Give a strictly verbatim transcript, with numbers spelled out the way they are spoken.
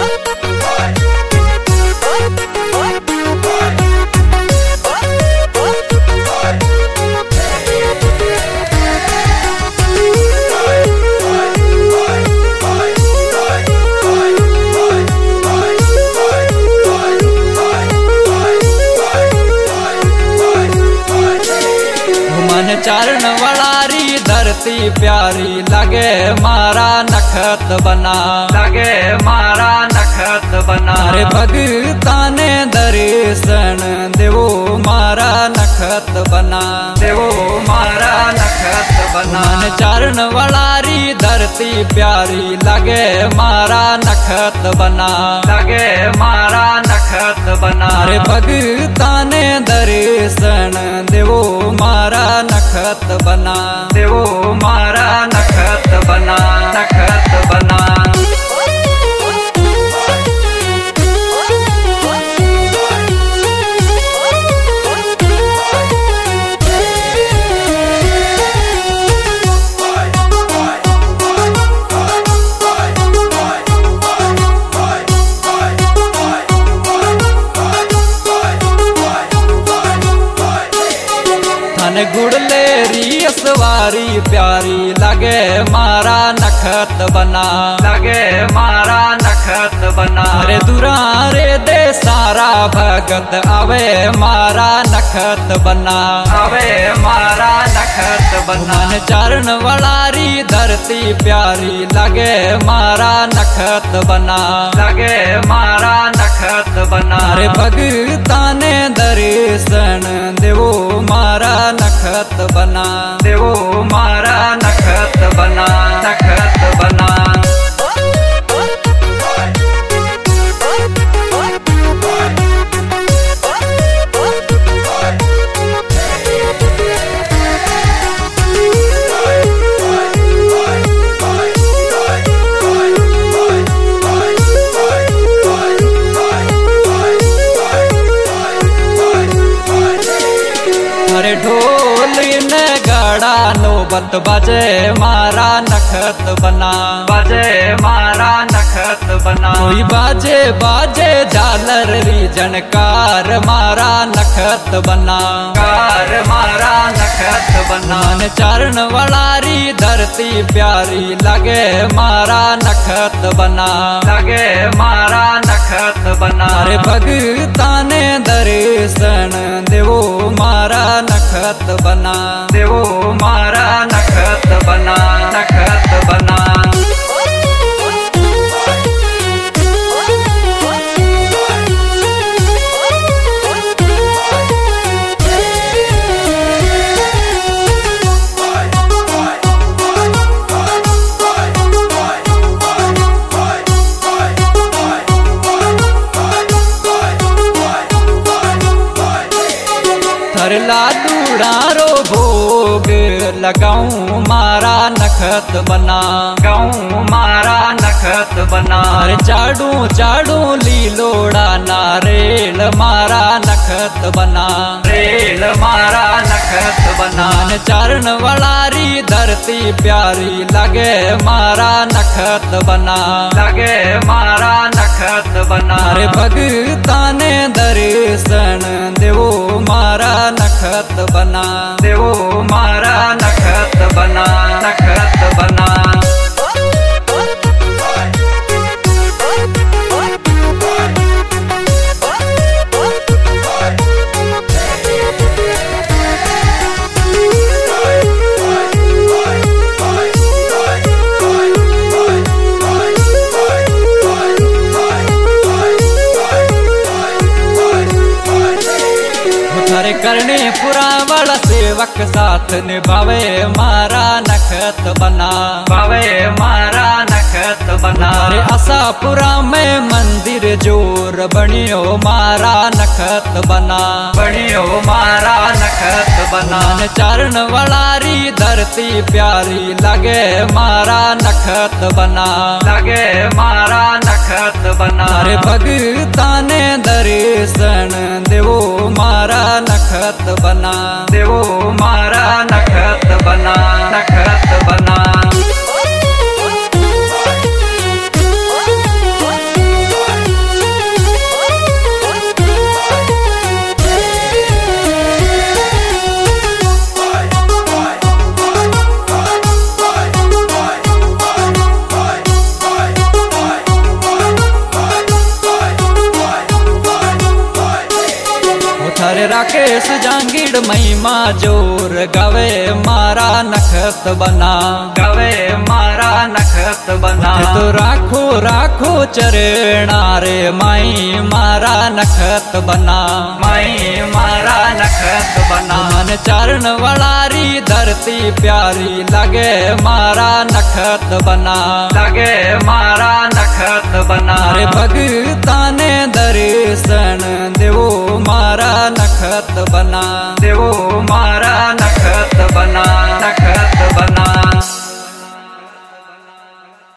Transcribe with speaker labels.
Speaker 1: चरण वलारी धरती प्यारी लगे मारा नखत बना, लगे मारा नखत बना। रे भगता ने दर्शन देवो मारा नखत बना, देवो मारा नखत बना। चरण वलारी धरती प्यारी लगे मारा नखत बना, लगे मारा नखत बना। रे भगता ने दर्शन देवो मारा नखत बना, देवो मारा नखत बना, नखत बना। गुड़लेरी सवारी प्यारी लगे मारा नखत बना, लगे मारा नखत बना। रे दुरारे दे सारा भगत आवे मारा नखत बना, आवे मारा नखत बना। चरण वलारी धरती प्यारी लगे मारा नखत बना, लगे मारा नखत बना। रे भगता ने दर्शन देवो मारा नखत बना, देवो मारा नखत बना, नखत बना। अरे ढोल ने गाड़ा नौबत बजे मारा नखत बना, बजे मारा नखत बना। कोई बाजे बाजे झालर री जनकार मारा नखत बना, कार मारा नखत बना। चरण वलारी धरती प्यारी लगे मारा नखत बना, लगे मारा नखत बना। रे भगता ने दर्शन देवो मारा नखत बना, देवो मारा नखत बना, नखत बना। लाडूड़ारो भोग लगाऊं मारा नखत बना, गाऊं मारा नखत बना। चाड़ू चाड़ू लीलोड़ा नारेल मारा नखत बना, रेल मारा नखत बना। चरण वलारी धरती प्यारी लगे मारा नखत बना, लगे मारा नखत बना। रे भगता ने दर्शन देवो मारा नखत बना, देवो मारा नखत बना, नखत बना। करने पुरावल सेवक साथ निभावे मारा नखत बना, भावे मारा नखत बना। रे आशापुरा में मंदिर जोर बनियो मारा नखत बना, बनियो मारा नखत बना। चरण वलारी धरती प्यारी लगे मारा नखत बना, लगे मारा नखत बना। रे भगता ने दर्शन देवो मारा नखत बना, देवो मारा नखत बना, नखत बना। राकेश जांगीड़ महिमा जोर गावे मारा नखत बना गावे मारा नखत बना तो राखो राखो चरणा रे माई मारा नखत बना माई मारा नखत बना मन चरण वालारी धरती प्यारी लगे मारा नखत बना लगे मारा नखत बना रे भगता ने दर्शन देवो मारा नखत बना देवो मारा नखत बना।